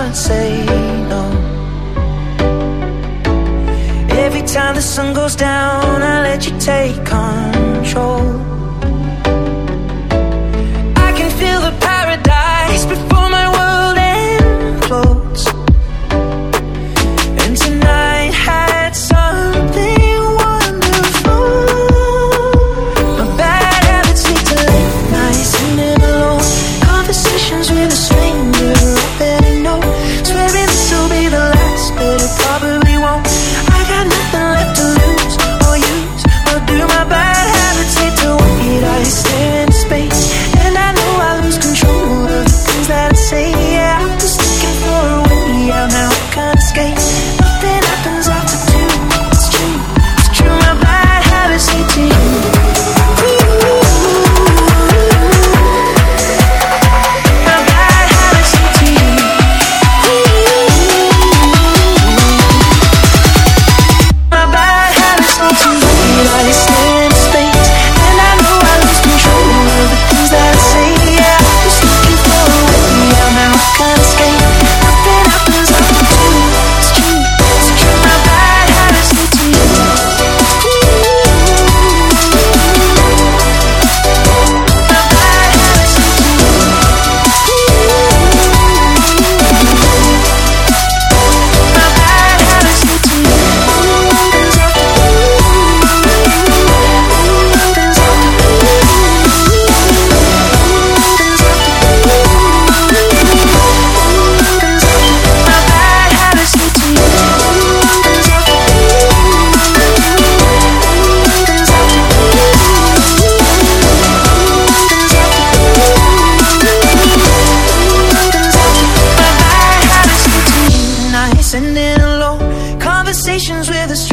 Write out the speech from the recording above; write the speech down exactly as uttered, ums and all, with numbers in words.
can't say no. Every time the sun goes down, I let you take control. I can feel the paradise before my world implodes. And tonight had something wonderful. My bad habits lead to late nights and alone conversations with a stranger I barely know. Swearing this will be the last, but it probably won't. I got nothing left to lose or use or do. My bad habits lead to wait. I stare into space, and I know I lose control of the things that I say. Yeah, I'm just looking for a way out now. I can't escape. Nothing happens after two. It's true, it's true. My bad habits lead to you. My bad habits lead to you. My bad habits lead to you. I stare into space, and I know I lose control of the things that I say. Yeah, I'm just looking for a way out now. I can't escape. Nothing happens after two. It's true, it's true. My bad habits lead to you. My bad habits lead to you. My bad habits lead to you. Sending alone conversations with a